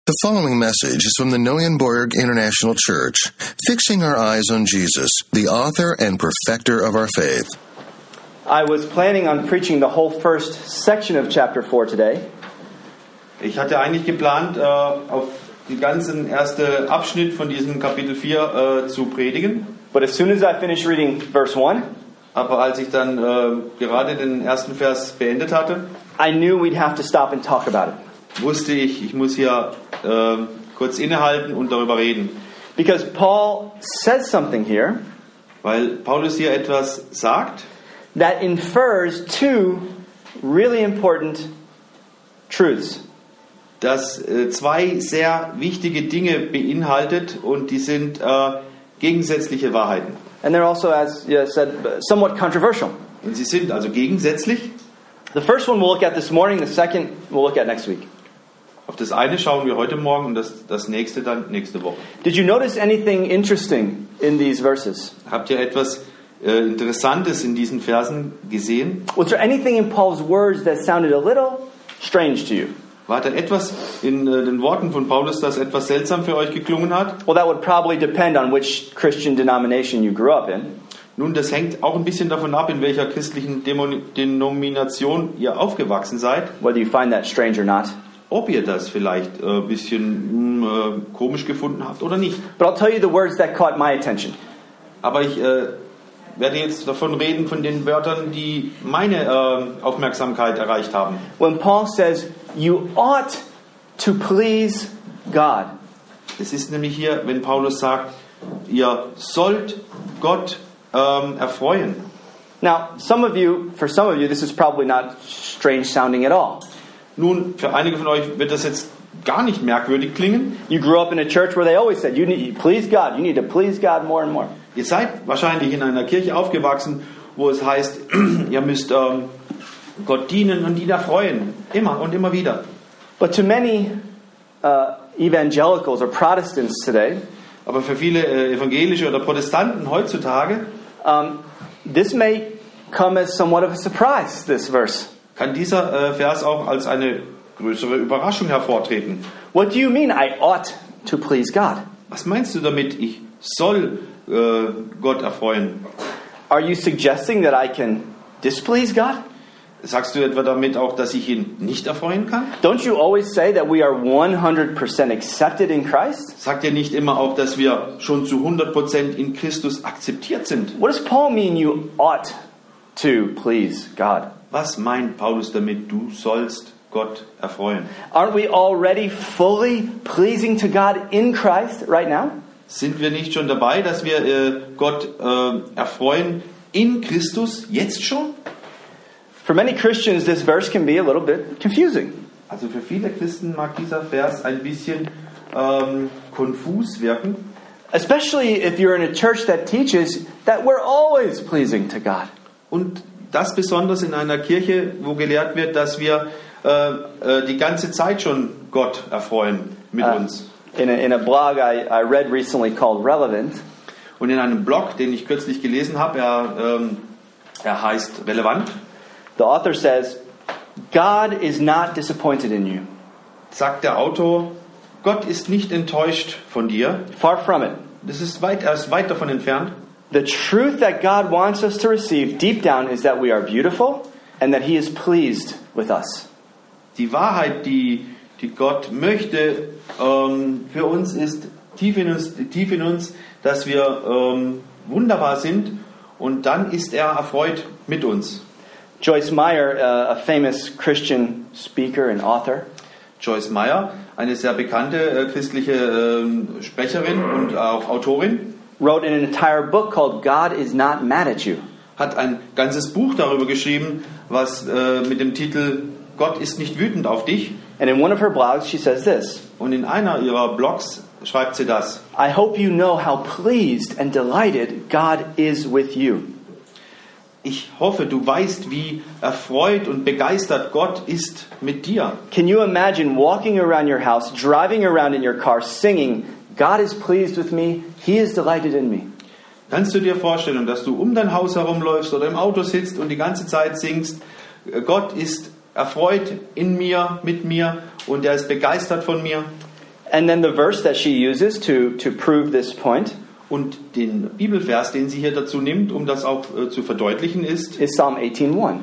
The following message is from the Neuenborg International Church, fixing our eyes on Jesus, the author and perfecter of our faith. I was planning on preaching the whole first section of chapter 4 today. Ich hatte eigentlich geplant, auf den ganzen ersten Abschnitt von diesem Kapitel 4 zu predigen. But as soon as I finished reading verse 1, Aber als ich dann gerade den ersten Vers beendet hatte, I knew we'd have to stop and talk about it. wusste ich muss hier kurz innehalten und darüber reden. Because Paul says something here Weil Paulus hier etwas sagt, that infers two really important truths. das zwei sehr wichtige Dinge beinhaltet und die sind gegensätzliche Wahrheiten. And they're also, as you said, somewhat controversial. Und sie sind also gegensätzlich. The first one we'll look at this morning, the second we'll look at next week. Auf das eine schauen wir heute Morgen und das nächste dann nächste Woche. Did you notice anything interesting in these verses? Habt ihr etwas Interessantes in diesen Versen gesehen? Was there anything in Paul's words that sounded a little strange to you? War da etwas in den Worten von Paulus, das etwas seltsam für euch geklungen hat? Well, that would probably depend on which Christian denomination you grew up in. Nun, das hängt auch ein bisschen davon ab, in welcher christlichen Denomination ihr aufgewachsen seid. Whether you find that strange or not. Ob ihr das vielleicht ein bisschen komisch gefunden habt oder nicht. But I'll tell you the words that caught my attention. Aber ich werde jetzt davon reden, von den Wörtern, die meine Aufmerksamkeit erreicht haben. When Paul says, you ought to please God. Es ist nämlich hier, wenn Paulus sagt, ihr sollt Gott erfreuen. Now, for some of you, this is probably not strange sounding at all. Nun, für einige von euch wird das jetzt gar nicht merkwürdig klingen. You grew up in a church where they always said, you need to please God. You need to please God more and more. Ihr seid wahrscheinlich in einer Kirche aufgewachsen, wo es heißt, ihr müsst Gott dienen und ihn erfreuen. Immer und immer wieder. But to many evangelicals or Protestants today, Aber für viele evangelische oder Protestanten heutzutage this may come as somewhat of a surprise, this verse. kann dieser Vers auch als eine größere Überraschung hervortreten. What do you mean I ought to please God? Was meinst du damit, ich soll Gott erfreuen? Are you suggesting that I can displease God? Sagst du etwa damit auch, dass ich ihn nicht erfreuen kann? Don't you always say that we are 100% accepted in Christ? Sagt ihr nicht immer auch, dass wir schon zu 100% in Christus akzeptiert sind? What does Paul mean you ought to please God? Was meint Paulus damit, du sollst Gott erfreuen? Aren't we already fully pleasing to God in Christ right now? Sind wir nicht schon dabei, dass wir Gott erfreuen in Christus jetzt schon? For many Christians, this verse can be a little bit confusing. Also für viele Christen mag dieser Vers ein bisschen konfus wirken. Especially if you're in a church that teaches that we're always pleasing to God. Und das besonders in einer Kirche, wo gelehrt wird, dass wir die ganze Zeit schon Gott erfreuen mit uns. In a blog I read recently called Relevant. Und in einem Blog, den ich kürzlich gelesen habe, er heißt Relevant. The author says, God is not disappointed in you. Sagt der Autor, Gott ist nicht enttäuscht von dir. Far from it. Er ist weit davon entfernt. The truth that God wants us to receive deep down is that we are beautiful and that He is pleased with us. Die Wahrheit, die Gott möchte für uns ist tief in uns, dass wir wunderbar sind und dann ist er erfreut mit uns. Joyce Meyer, a famous Christian speaker and author, Joyce Meyer, eine sehr bekannte christliche Sprecherin und auch Autorin, wrote in an entire book called God is Not Mad at You. Hat ein ganzes Buch darüber geschrieben, was mit dem Titel Gott ist nicht wütend auf dich. And in one of her blogs she says this. Und in einer ihrer Blogs schreibt sie das. I hope you know how pleased and delighted God is with you. Ich hoffe, du weißt, wie erfreut und begeistert Gott ist mit dir. Can you imagine walking around your house, driving around in your car, singing, God is pleased with me, He is delighted in me? Kannst du dir vorstellen, dass du um dein Haus herumläufst oder im Auto sitzt und die ganze Zeit singst, Gott ist erfreut in mir, mit mir und er ist begeistert von mir? And then the verse that she uses to prove this point Und den Bibelvers, den sie hier dazu nimmt, um das auch zu verdeutlichen, ist is Psalm 18:1.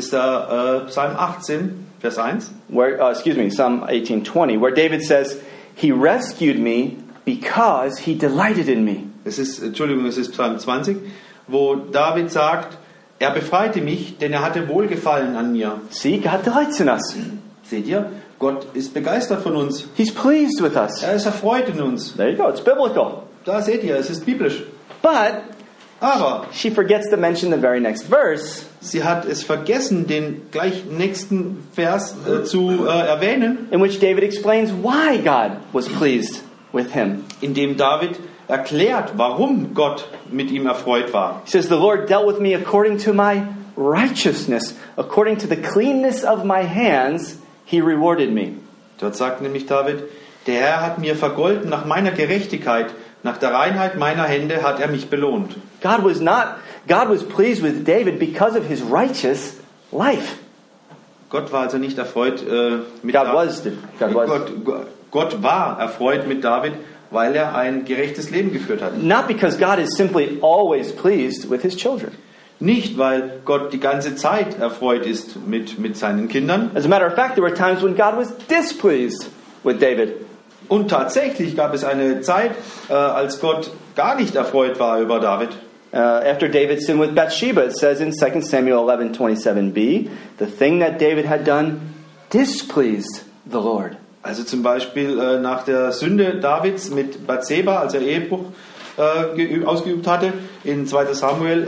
da Psalm 18, Vers 1. Psalm 18:20, where David says, "He rescued me because he delighted in me." Es ist Psalm 20, wo David sagt, er befreite mich, denn er hatte Wohlgefallen an mir. See, God delights in us. Seht ihr? Gott ist begeistert von uns. He's pleased with us. Er ist erfreut in uns. There you go. It's biblical. Da seht ihr, es ist biblisch. But Aber she forgets to mention the very next verse, sie hat es vergessen, den gleich nächsten Vers zu erwähnen, in which David explains why God was pleased with him. in dem David erklärt, warum Gott mit ihm erfreut war. He says, "The Lord dealt with me according to my righteousness, according to the cleanness of my hands, he rewarded me." Dort sagt nämlich David, der Herr hat mir vergolten nach meiner Gerechtigkeit, nach der Reinheit meiner Hände hat er mich belohnt. God was pleased with David because of his righteous life. Gott war also nicht erfreut mit God David. was. Gott war erfreut mit David, weil er ein gerechtes Leben geführt hat. Not because God is simply always pleased with his children. Nicht, weil Gott die ganze Zeit erfreut ist mit seinen Kindern. As a matter of fact, there were times when God was displeased with David. Und tatsächlich gab es eine Zeit, als Gott gar nicht erfreut war über David. After David sinned with Bathsheba, it says in 2 Samuel 11:27b, the thing that David had done displeased the Lord. Also zum Beispiel nach der Sünde Davids mit Bathseba, als er Ehebruch ausgeübt hatte, in 2 Samuel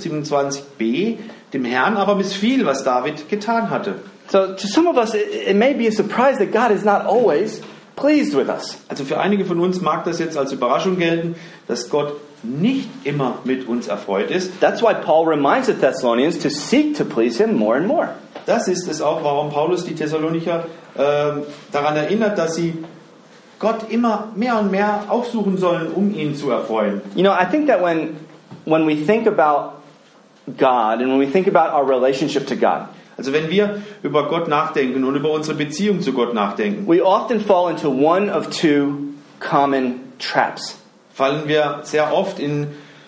11:27b, dem Herrn aber missfiel, was David getan hatte. So to some of us, it may be a surprise that God is not always pleased with us. Also für einige von uns mag das jetzt als Überraschung gelten, dass Gott nicht immer mit uns erfreut ist. That's why Paul reminds the Thessalonians to seek to please him more and more. Das ist es auch, warum Paulus die Thessalonicher daran erinnert, dass sie Gott immer mehr und mehr aufsuchen sollen, um ihn zu erfreuen. You know, I think that when we think about God and when we think about our relationship to God, Also wenn wir über Gott nachdenken und über unsere Beziehung zu Gott nachdenken, we often fall into one of two common traps. fallen wir sehr oft in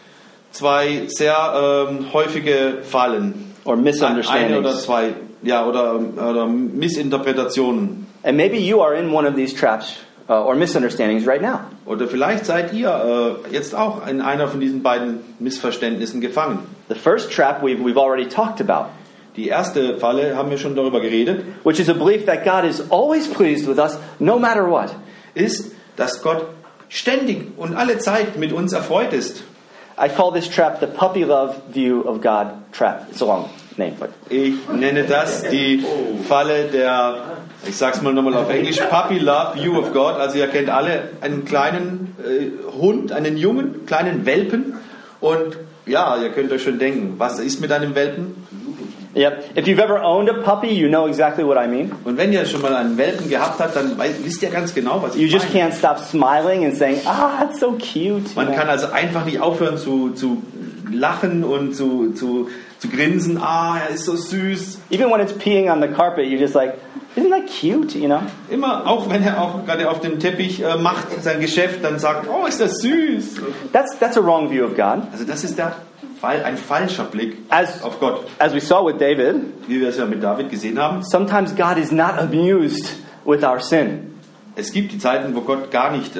zwei sehr häufige Fallen. Or Eine oder misunderstandings. zwei, ja, oder Missinterpretationen. And maybe you are in one of these traps or misunderstandings right now. Oder vielleicht seid ihr jetzt auch in einer von diesen beiden Missverständnissen gefangen. The first trap we've already talked about, Die erste Falle haben wir schon darüber geredet, which is a belief that God is always pleased with us no matter what. ist, dass Gott ständig und alle Zeit mit uns erfreut ist. I call this trap the puppy love view of God trap. It's a long name, but Ich nenne das die Falle der, ich sag's mal nochmal auf Englisch, Puppy Love View of God. Also ihr kennt alle einen kleinen Hund, einen jungen, kleinen Welpen. Und ja, ihr könnt euch schon denken, was ist mit einem Welpen? yep. If you've ever owned a puppy, you know exactly what I mean. Und wenn ihr schon mal einen Welpen gehabt habt, dann wisst ihr ganz genau, was You ich just meine. can't stop smiling and saying, "Ah, it's so cute." you Man know? kann also einfach nicht aufhören zu lachen und zu grinsen. Ah, er ist so süß. Even when it's peeing on the carpet, you're just like, "Isn't that cute?" You know. Immer, auch wenn er auch gerade auf dem Teppich macht sein Geschäft, dann sagt, oh, ist das süß. That's a wrong view of God. Also das ist ein falscher Blick As auf Gott. as we saw with David, Wie wir es ja mit David gesehen haben. sometimes God is not amused with our sin. Es gibt die Zeiten, wo Gott gar nicht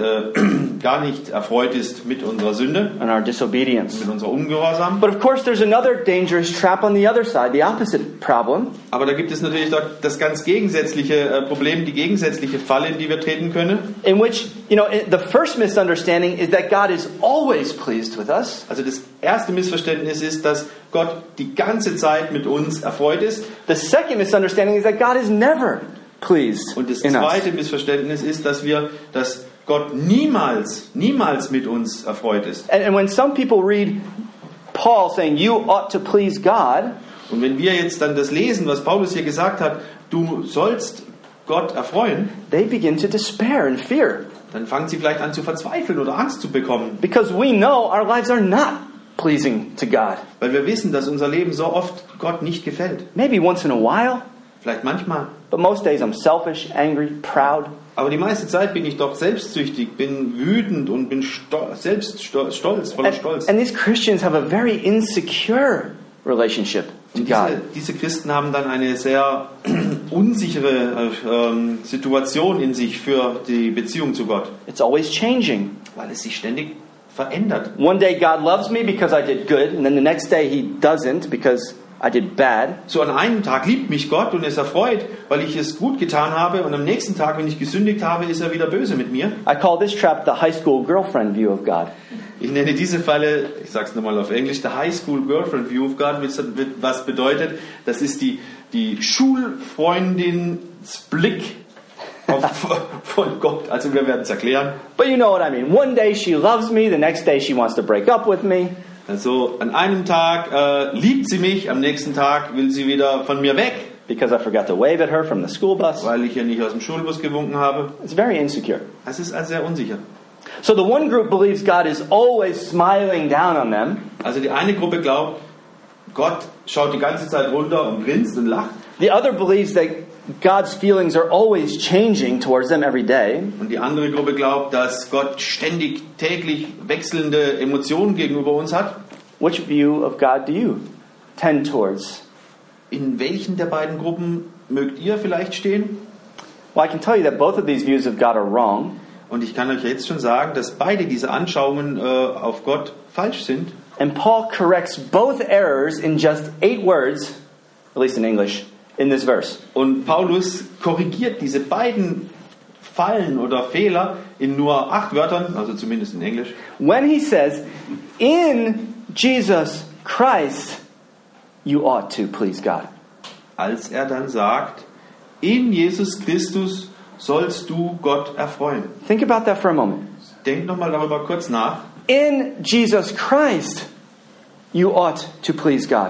erfreut ist mit unserer Sünde, and our disobedience. mit unserer Ungehorsam. But of course, there's another dangerous trap on the other side, the opposite problem, Aber da gibt es natürlich doch das ganz gegensätzliche Problem, die gegensätzliche Falle, in die wir treten können. in which, the first misunderstanding is that God is always pleased with us. Also das erste Missverständnis ist, dass Gott die ganze Zeit mit uns erfreut ist. The second misunderstanding is that God is never pleased Und das in us. zweite Missverständnis ist, dass Gott niemals mit uns erfreut ist. And when some people read Paul saying, "You ought to please God," Und wenn wir jetzt dann das lesen, was Paulus hier gesagt hat, du sollst Gott erfreuen, they begin to despair and fear. dann fangen sie vielleicht an zu verzweifeln oder Angst zu bekommen. Because we know our lives are not pleasing to God. Weil wir wissen, dass unser Leben so oft Gott nicht gefällt. Maybe once in a while, Vielleicht manchmal, but most days I'm selfish, angry, proud. Aber die meiste Zeit bin ich doch selbstsüchtig, bin wütend und bin stolz, voller Stolz. And these Christians have a very insecure relationship to Und God. diese Christen haben dann eine sehr unsichere Situation in sich für die Beziehung zu Gott, It's always changing. weil es sich ständig verändert. One day God loves me because I did good, and then the next day He doesn't because I did bad. So an einem Tag liebt mich Gott und ist erfreut, weil ich es gut getan habe, und am nächsten Tag, wenn ich gesündigt habe, ist er wieder böse mit mir. I call this trap the high school girlfriend view of God. Ich nenne diese Falle, ich sage es nochmal auf Englisch, the High School Girlfriend View of God, was bedeutet, das ist die Schulfreundins Blick von Gott. Also wir werden es erklären. But you know what I mean. One day she loves me, the next day she wants to break up with me. Also an einem Tag liebt sie mich, am nächsten Tag will sie wieder von mir weg, Because I forgot to wave at her from the school bus. weil ich ihr nicht aus dem Schulbus gewunken habe. It's very insecure. Es ist also sehr unsicher. So the one group believes God is always smiling down on them. Also die eine Gruppe glaubt, Gott schaut die ganze Zeit runter und grinst und lacht. The other believes that God's feelings are always changing towards them every day. Und die andere Gruppe glaubt, dass Gott ständig, täglich wechselnde Emotionen gegenüber uns hat. Which view of God do you tend towards? In welchen der beiden Gruppen mögt ihr vielleicht stehen? Well, I can tell you that both of these views of God are wrong. Und ich kann euch jetzt schon sagen, dass beide diese Anschauungen auf Gott falsch sind. And Paul corrects both errors in just 8 words, at least in English, in this verse. Und Paulus korrigiert diese beiden Fallen oder Fehler in nur 8 Wörtern, also zumindest in Englisch. When he says, in Jesus Christ, you ought to please God. Als er dann sagt, in Jesus Christus sollst du Gott erfreuen. Think about that for a moment. Denkt nochmal darüber kurz nach. In Jesus Christ, you ought to please God.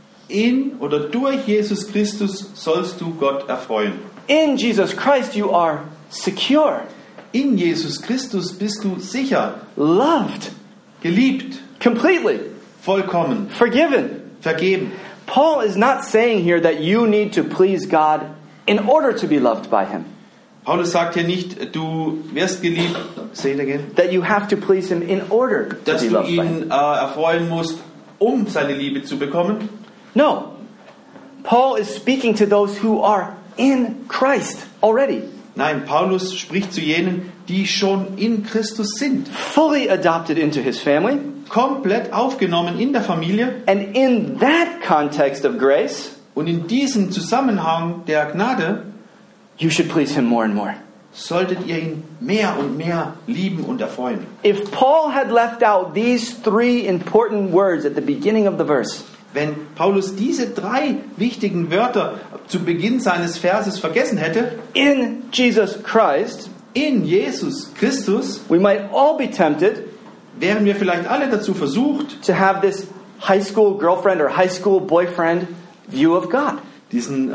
In oder durch Jesus Christus sollst du Gott erfreuen. In Jesus Christ, you are secure, In Jesus Christus bist du sicher, loved, geliebt, completely, vollkommen, forgiven. vergeben. Paul is not saying here that you need to please God in order to be loved by Him. Paulus sagt hier nicht, du wirst geliebt, say it again, That you have to please Him in order to dass be du loved by Him. ihn erfreuen musst, um seine Liebe zu bekommen. No. Paul is speaking to those who are in Christ already. Nein, Paulus spricht zu jenen, die schon in Christus sind. Fully adopted into His family. Komplett aufgenommen in der Familie. And in that context of grace, Und in diesem Zusammenhang der Gnade you should please Him more and more. solltet ihr ihn mehr und mehr lieben und erfreuen. If Paul had left out these 3 important words at the beginning of the verse, Wenn Paulus diese 3 wichtigen Wörter zu Beginn seines Verses vergessen hätte, in Jesus Christ, in Jesus Christus, we might all be tempted wären wir vielleicht alle dazu versucht, to have this high school girlfriend or high school boyfriend view of God diesen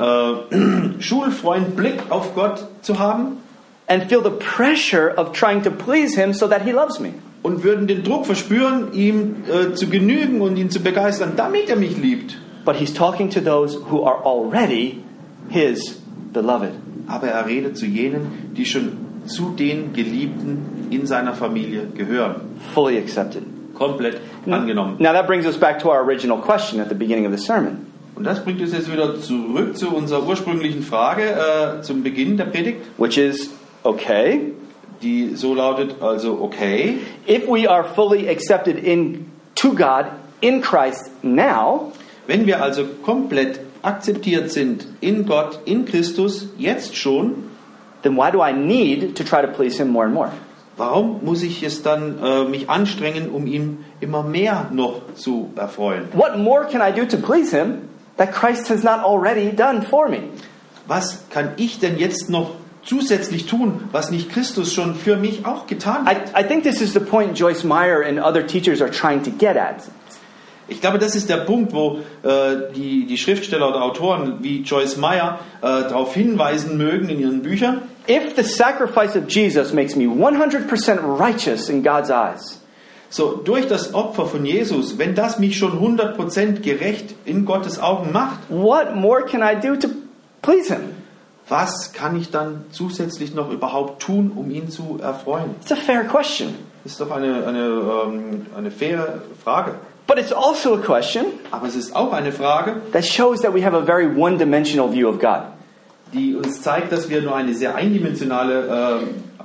Schulfreund-Blick auf Gott zu haben and feel the pressure of trying to please Him so that He loves me. und würden den Druck verspüren, ihm zu genügen und ihn zu begeistern, damit er mich liebt. But He's talking to those who are already His beloved. Aber er redet zu jenen, die schon zu den Geliebten in seiner Familie gehören. Fully accepted. Komplett angenommen. Now that brings us back to our original question at the beginning of the sermon. Und das bringt uns jetzt wieder zurück zu unserer ursprünglichen Frage zum Beginn der Predigt, Which is, okay, die so lautet, also okay, if we are fully accepted to God in Christ now, wenn wir also komplett akzeptiert sind in Gott, in Christus, jetzt schon, then why do I need to try to please Him more and more? warum muss ich es dann mich anstrengen, um ihm immer mehr noch zu erfreuen? What more can I do to please Him that Christ has not already done for me? Was kann ich denn jetzt noch zusätzlich tun, was nicht Christus schon für mich auch getan hat? I think this is the point Joyce Meyer and other teachers are trying to get at. Ich glaube, das ist der Punkt, wo die Schriftsteller oder Autoren wie Joyce Meyer darauf hinweisen mögen in ihren Büchern. If the sacrifice of Jesus makes me 100% righteous in God's eyes, So, durch das Opfer von Jesus, wenn das mich schon 100% gerecht in Gottes Augen macht, what more can I do to please Him? was kann ich dann zusätzlich noch überhaupt tun, um ihn zu erfreuen? It's a fair question. Das ist doch eine faire Frage. But it's also a question Aber es ist auch eine Frage, that shows that we have a very one-dimensional view of God. die uns zeigt, dass wir nur eine sehr eindimensionale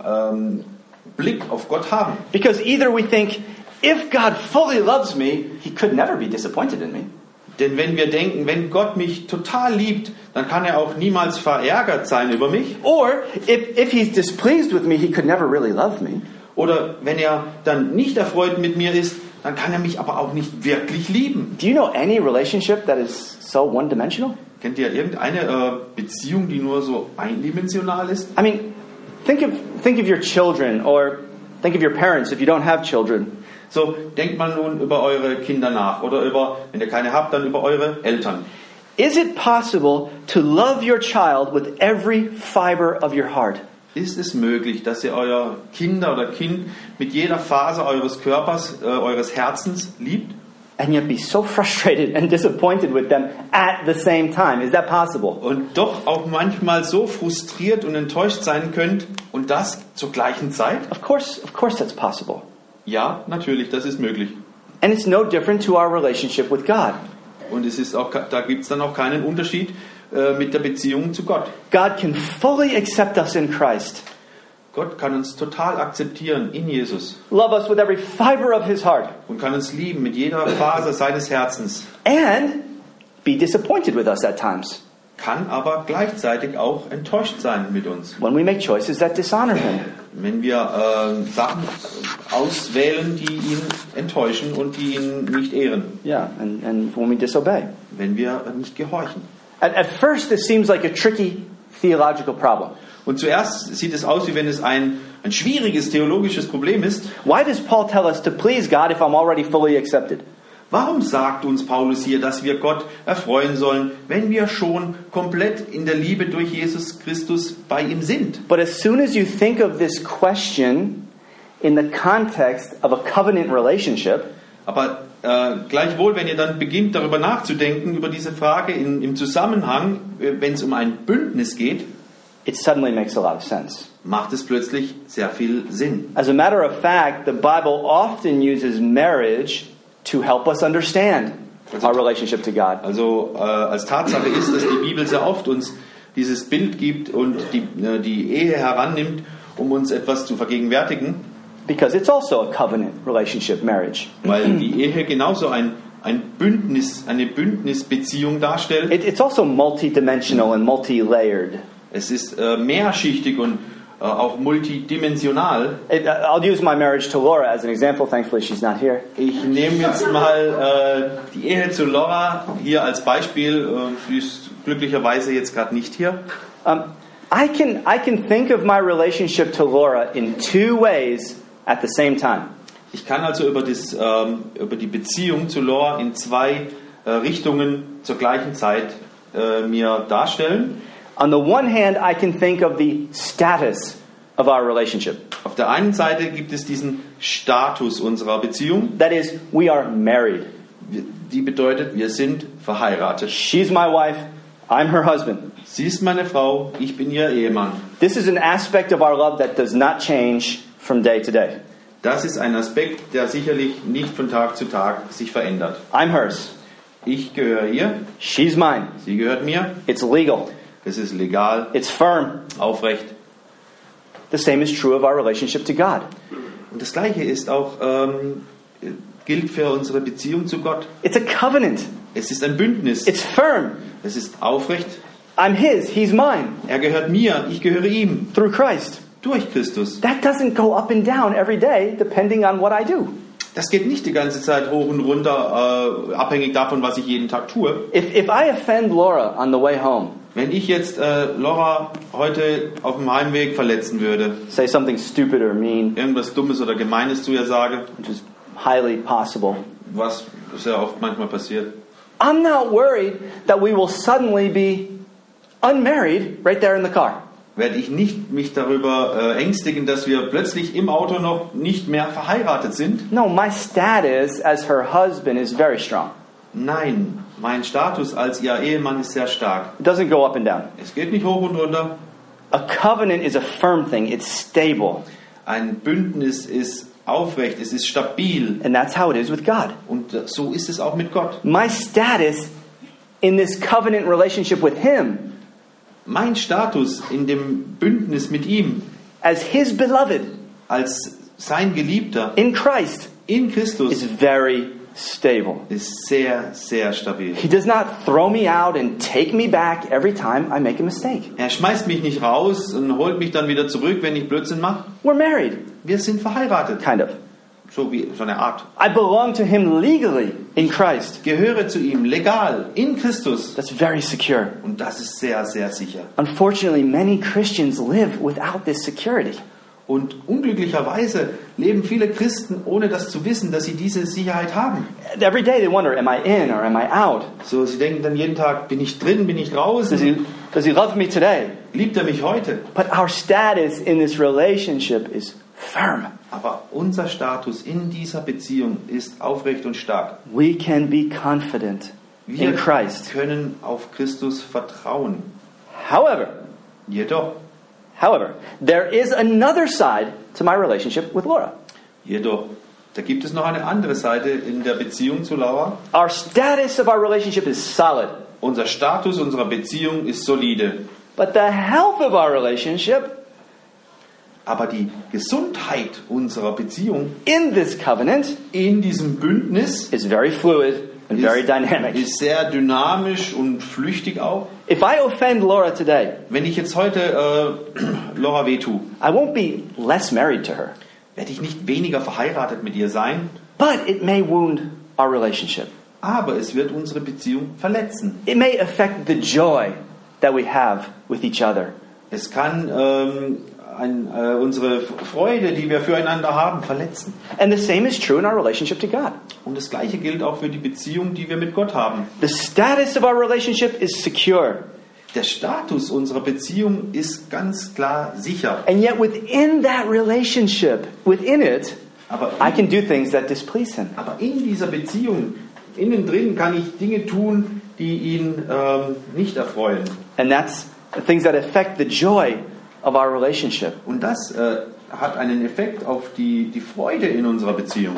Blick auf Gott haben. Because either we think, if God fully loves me, he could never be disappointed in me. Denn wenn wir denken, wenn Gott mich total liebt, dann kann er auch niemals verärgert sein über mich. Or if he's displeased with me, he could never really love me. Oder wenn er dann nicht erfreut mit mir ist, dann kann er mich aber auch nicht wirklich lieben. Do you know any relationship that is so one-dimensional? Kennt ihr irgendeine Beziehung, die nur so eindimensional ist? I mean, think of your children, or think of your parents if you don't have children. So, denkt mal nun über eure Kinder nach oder über, wenn ihr keine habt, dann über eure Eltern. Is it possible to love your child with every fiber of your heart? Ist es möglich, dass ihr euer Kinder oder Kind mit jeder Faser eures Körpers, eures Herzens liebt? And yet be so frustrated and disappointed with them at the same time. Is that possible? Und doch auch manchmal so frustriert und enttäuscht sein könnt und das zur gleichen Zeit? Of course that's possible. Ja, natürlich, das ist möglich. And it's no different to our relationship with God. Und es ist auch, da gibt es dann auch keinen Unterschied mit der Beziehung zu Gott. God can fully accept us in Christ. Gott kann uns total akzeptieren in Jesus Love us with every fiber of his heart. und kann uns lieben mit jeder Faser seines Herzens. And be disappointed with us at times. Kann aber gleichzeitig auch enttäuscht sein mit uns. When we make choices that dishonor him. Wenn wir Sachen auswählen, die ihn enttäuschen und die ihn nicht ehren. Yeah, and when we disobey. Wenn wir nicht gehorchen. At first this seems like a tricky theological problem. Und zuerst sieht es aus, wie wenn es ein schwieriges theologisches Problem ist. Why does Paul tell us to please God if I'm already fully accepted? Warum sagt uns Paulus hier, dass wir Gott erfreuen sollen, wenn wir schon komplett in der Liebe durch Jesus Christus bei ihm sind? But as soon as you think of this question in the context of a covenant relationship, Aber gleichwohl, wenn ihr dann beginnt, darüber nachzudenken, über diese Frage im Zusammenhang, wenn es um ein Bündnis geht, it suddenly makes a lot of sense. macht es plötzlich sehr viel Sinn. As a matter of fact, the Bible often uses marriage to help us understand our relationship to God. Also als Tatsache ist, dass die Bibel sehr oft uns dieses Bild gibt und die Ehe herannimmt, um uns etwas zu vergegenwärtigen. Because it's also a covenant relationship, marriage. Weil die Ehe genauso ein Bündnis, eine Bündnisbeziehung darstellt. It's also multidimensional and multi-layered. Es ist mehrschichtig und auch multidimensional. I'll use my marriage to Laura as an example. Thankfully, she's not here. Ich nehme jetzt mal die Ehe zu Laura hier als Beispiel. Sie ist glücklicherweise jetzt gerade nicht hier. I can think of my relationship to Laura in two ways at the same time. Ich kann also über die Beziehung zu Laura in zwei Richtungen zur gleichen Zeit mir darstellen. On the one hand, I can think of the status of our relationship. Auf der einen Seite gibt es diesen Status unserer Beziehung. That is, we are married. Die bedeutet, wir sind verheiratet. She's my wife, I'm her husband. Sie ist meine Frau, ich bin ihr Ehemann. This is an aspect of our love that does not change from day to day. Das ist ein Aspekt, der sicherlich nicht von Tag zu Tag sich verändert. I'm hers. Ich gehöre ihr, She's mine. sie gehört mir. It's legal. Es ist legal, It's firm. aufrecht. The same is true of our relationship to God. Und das Gleiche ist auch gilt für unsere Beziehung zu Gott. It's a covenant. Es ist ein Bündnis. It's firm. Es ist aufrecht. I'm his, he's mine. Er gehört mir, ich gehöre ihm. Through Christ. Durch Christus. That doesn't go up and down every day depending on what I do. Das geht nicht die ganze Zeit hoch und runter, abhängig davon, was ich jeden Tag tue. If I offend Laura on the way home, Wenn ich jetzt Laura heute auf dem Heimweg verletzen würde, say something stupid or mean, irgendwas Dummes oder Gemeines zu ihr sage, which is highly possible, was sehr oft manchmal passiert, I'm not worried that we will suddenly be unmarried right there in the car. werde ich nicht mich darüber ängstigen, dass wir plötzlich im Auto noch nicht mehr verheiratet sind. No, my status as her husband is very strong. Nein, mein Status als ihr Ehemann ist sehr stark. It doesn't go up and down. Es geht nicht hoch und runter. A covenant is a firm thing. It's stable. Ein Bündnis ist aufrecht, es ist stabil. And that's how it is with God. Und so ist es auch mit Gott. My status in this covenant relationship with Him Mein Status in dem Bündnis mit ihm, as His beloved als sein Geliebter in Christ in is Christus, very stable. ist sehr, sehr stabil. He does not throw me out and take me back every time I make a mistake. Er schmeißt mich nicht raus und holt mich dann wieder zurück, wenn ich Blödsinn mache. We're married, Wir sind verheiratet, kind of. so eine Art. I belong to Him legally in Christ. Gehöre zu ihm, legal, in Christus. That's very secure. Und das ist sehr, sehr sicher. Unfortunately, many Christians live without this security. Und unglücklicherweise leben viele Christen, ohne das zu wissen, dass sie diese Sicherheit haben. Every day they wonder, am I in or am I out? So, sie denken dann jeden Tag, bin ich drin, bin ich Does draußen? he love me today? Liebt er mich heute? But our status in this relationship is firm. Aber unser Status in dieser Beziehung ist aufrecht und stark. We can be confident Wir in Christ. können auf Christus vertrauen. However, Jedoch, there is another side to my relationship with Laura. da gibt es noch eine andere Seite in der Beziehung zu Laura. Our status of our relationship is solid, Unser Status unserer Beziehung ist solide. but the health of our relationship Aber die Gesundheit unserer Beziehung in this covenant in diesem Bündnis is very fluid and very dynamic. ist sehr dynamisch und flüchtig auch. If I offend Laura today, Wenn ich jetzt heute Laura wehtue, I won't be less married to her, werde ich nicht weniger verheiratet mit ihr sein, but it may wound our relationship. aber es wird unsere Beziehung verletzen. It may affect the joy that we have with each other. Es kann unsere Freude, die wir füreinander haben, verletzen. And the same is true in our relationship to God. Und das Gleiche gilt auch für die Beziehung, die wir mit Gott haben. The status of our relationship is secure. Der Status unserer Beziehung ist ganz klar sicher. And yet within that relationship, within it, Aber I can do things that displease Him. Aber in dieser Beziehung, innen drin, kann ich Dinge tun, die ihn nicht erfreuen. And that's things that affect the joy of our relationship. Und das hat einen Effekt auf die Freude in unserer Beziehung.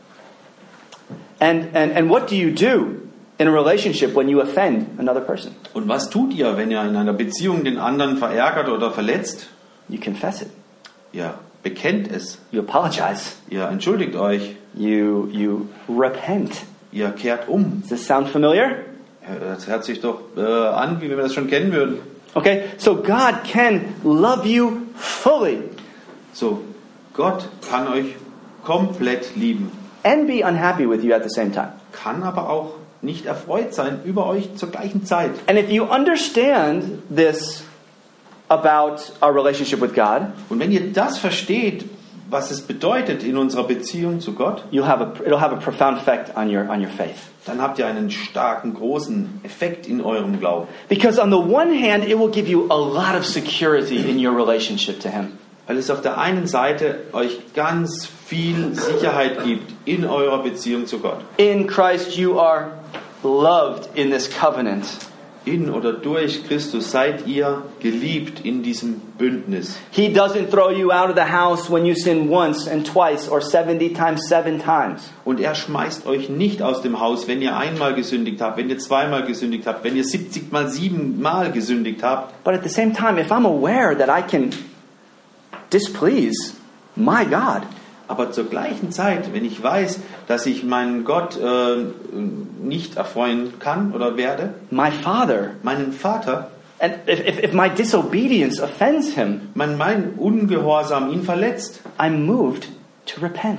And what do you do in a relationship when you offend another person? Und was tut ihr, wenn ihr in einer Beziehung den anderen verärgert oder verletzt? You confess it. Ihr bekennt es. You apologize. Ihr entschuldigt euch. You repent. Ihr kehrt um. Does this sound familiar? Das hört sich doch an, wie wenn wir das schon kennen würden. Okay, so God can love you fully So, Gott kann euch komplett lieben. and be unhappy with you at the same time. Kann aber auch nicht erfreut sein über euch zur gleichen Zeit. And if you understand this about our relationship with God, Und wenn ihr das versteht, was es bedeutet in unserer Beziehung zu Gott, it'll have a profound effect on your faith. dann habt ihr einen starken, großen Effekt in eurem Glauben. Because on the one hand, it will give you a lot of security in your relationship to Him. Weil es auf der einen Seite euch ganz viel Sicherheit gibt in eurer Beziehung zu Gott. In Christ, you are loved in this covenant. In oder durch Christus seid ihr geliebt in diesem Bündnis. He doesn't throw you out of the house when you sin once and twice or 70 times 7 times. Und er schmeißt euch nicht aus dem Haus, wenn ihr einmal gesündigt habt, wenn ihr zweimal gesündigt habt, wenn ihr 70 mal 7 Mal gesündigt habt. But at the same time, if I'm aware that I can displease my God, Aber zur gleichen Zeit, wenn ich weiß, dass ich meinen Gott nicht erfreuen kann oder werde, my Father, meinen Vater, and if my disobedience offends Him, mein Ungehorsam ihn verletzt, I'm moved to repent,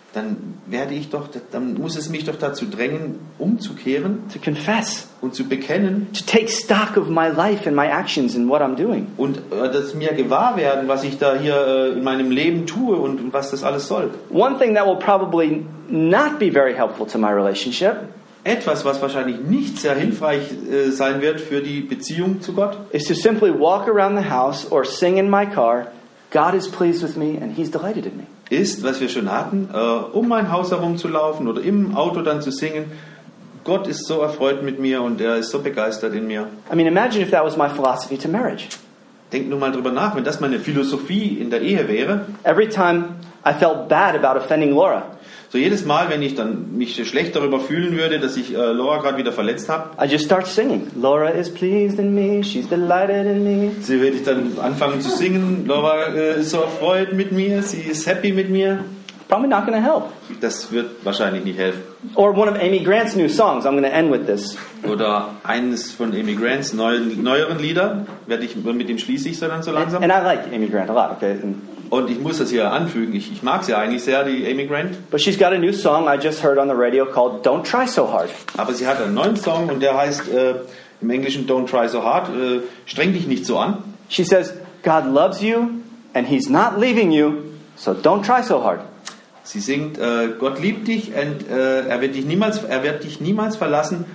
dann muss es mich doch dazu drängen, umzukehren to confess, und zu bekennen to take stock of my life and my actions and what I'm doing. und dass mir gewahr werden, was ich da hier in meinem Leben tue und was das alles soll. One thing that will probably not be very helpful to my relationship Etwas, was wahrscheinlich nicht sehr hilfreich sein wird für die Beziehung zu Gott, is to simply walk around the house or sing in my car, God is pleased with me and He's delighted in me. ist, was wir schon hatten, um mein Haus herumzulaufen oder im Auto dann zu singen, Gott ist so erfreut mit mir und er ist so begeistert in mir. I mean, imagine if that was my philosophy to marriage. Denk nur mal drüber nach, wenn das meine Philosophie in der Ehe wäre. Every time I felt bad about offending Laura, So jedes Mal, wenn ich dann mich schlecht darüber fühlen würde, dass ich Laura gerade wieder verletzt habe, I just start singing. Laura is pleased in me, she's delighted in me. sie würde ich dann anfangen zu singen. Laura ist so erfreut mit mir, sie ist happy mit mir. Probably not going to help. Das wird wahrscheinlich nicht helfen. Or one of Amy Grant's new songs. I'm going to end with this. Oder eines von Amy Grants neueren Lieder, mit dem schließe ich so dann so langsam. And I like Amy Grant a lot, okay? Und ich muss das hier anfügen, ich mag sie eigentlich sehr, die Amy Grant. But she's got a new song I just heard on the radio called Don't Try So Hard. Aber sie hat einen neuen Song und der heißt im Englischen Don't Try So Hard, streng dich nicht so an. She says, God loves you and He's not leaving you, so don't try so hard. Sie singt, Gott liebt dich und er wird dich niemals verlassen,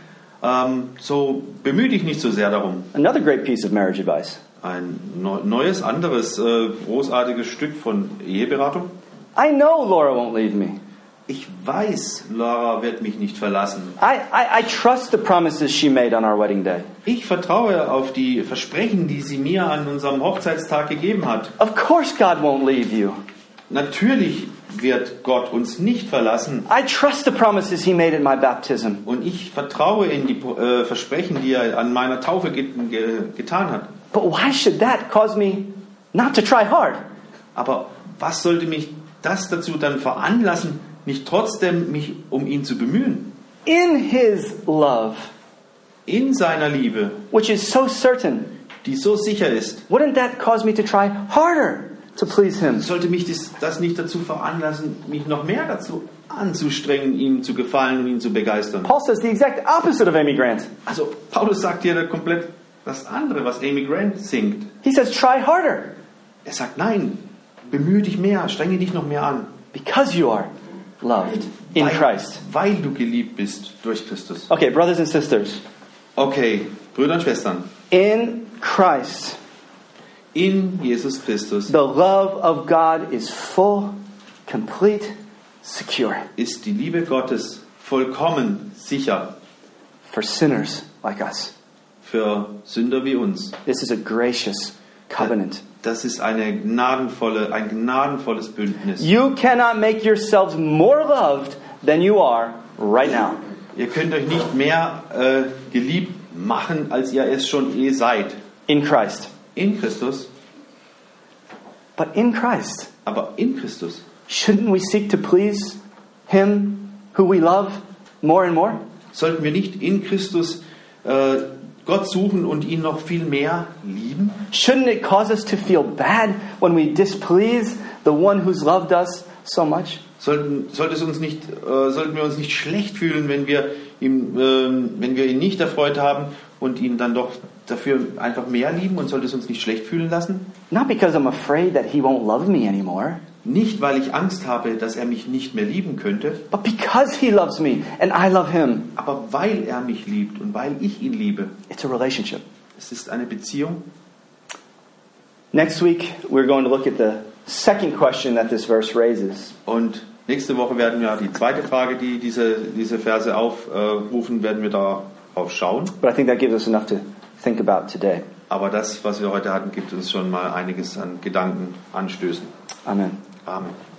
so bemühe dich nicht so sehr darum. Another great piece of marriage advice. Ein neues, anderes, großartiges Stück von Eheberatung. I know Laura won't leave me. Ich weiß, Laura wird mich nicht verlassen. I trust the promises she made on our wedding day. Ich vertraue auf die Versprechen, die sie mir an unserem Hochzeitstag gegeben hat. Of course God won't leave you. Natürlich wird Gott uns nicht verlassen. I trust the promises He made in my baptism. Und ich vertraue in die Versprechen, die er an meiner Taufe getan hat. But why should that cause me not to try hard? Aber was sollte mich das dazu dann veranlassen, nicht trotzdem mich um ihn zu bemühen? In His love, In seiner Liebe, which is so certain, die so sicher ist, wouldn't that cause me to try harder to please Him? sollte mich das nicht dazu veranlassen, mich noch mehr dazu anzustrengen, ihm zu gefallen und ihn zu begeistern. Paul says the exact opposite of Amy Grant. Also Paulus sagt hier komplett das andere, was Amy Grant singt. He says, try harder Er sagt, nein, bemühe dich mehr, strenge dich noch mehr an. because you are loved in Christ. Weil du geliebt bist durch Christus. Okay, brothers and sisters, Okay, Brüder und Schwestern, in Christ, in Jesus Christus the love of God is full, complete, secure ist die Liebe Gottes vollkommen sicher for sinners like us. für Sünder wie uns. This is a gracious covenant. Das ist ein gnadenvolles Bündnis. You cannot make yourselves more loved than you are right now. Ihr könnt euch nicht mehr geliebt machen, als ihr es schon seid. In Christ. In Christus, But in Christ, aber in Christus. shouldn't we seek to please Him who we love more and more? Sollten wir nicht in Christus Gott suchen und ihn noch viel mehr lieben? Shouldn't it cause us to feel bad when we displease the one who's loved us so much? Sollten wir uns nicht schlecht fühlen, wenn wir ihn nicht erfreut haben und ihn dann doch dafür einfach mehr lieben, und sollte es uns nicht schlecht fühlen lassen? Not because I'm afraid that He won't love me anymore, Nicht, weil ich Angst habe, dass er mich nicht mehr lieben könnte, but because He loves me and I love Him. aber weil er mich liebt und weil ich ihn liebe. It's a relationship. Es ist eine Beziehung. Next week, we're going to look at the second question that this verse raises. Und nächste Woche werden wir die zweite Frage, die diese Verse aufrufen, werden wir darauf schauen. But I think that gives us enough to think about today. Aber das, was wir heute hatten, gibt uns schon mal einiges an Gedanken anstößen. Amen. Amen.